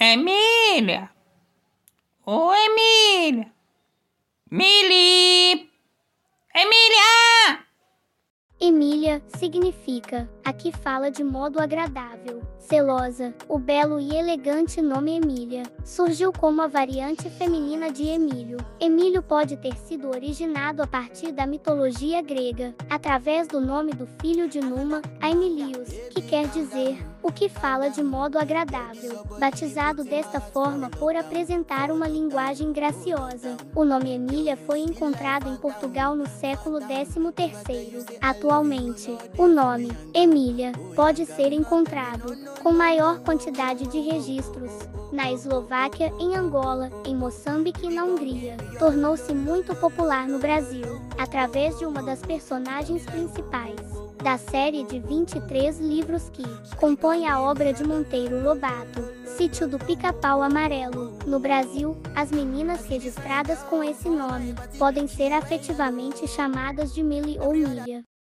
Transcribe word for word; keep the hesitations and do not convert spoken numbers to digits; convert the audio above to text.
Emília! Ô, Emília! Mili! Emília! Emília significa a que fala de modo agradável, selosa. O belo e elegante nome Emília surgiu como a variante feminina de Emílio. Emílio pode ter sido originado a partir da mitologia grega, através do nome do filho de Numa, Aemilius, que quer dizer o que fala de modo agradável, batizado desta forma por apresentar uma linguagem graciosa. O nome Emília foi encontrado em Portugal no século décimo terceiro. Atualmente, o nome Emília pode ser encontrado, com maior quantidade de registros, na Eslováquia, em Angola, em Moçambique e na Hungria. Tornou-se muito popular no Brasil, através de uma das personagens principais da série de vinte e três livros que compõe a obra de Monteiro Lobato, Sítio do Pica-Pau Amarelo. No Brasil, as meninas registradas com esse nome podem ser afetivamente chamadas de Mili ou Milha.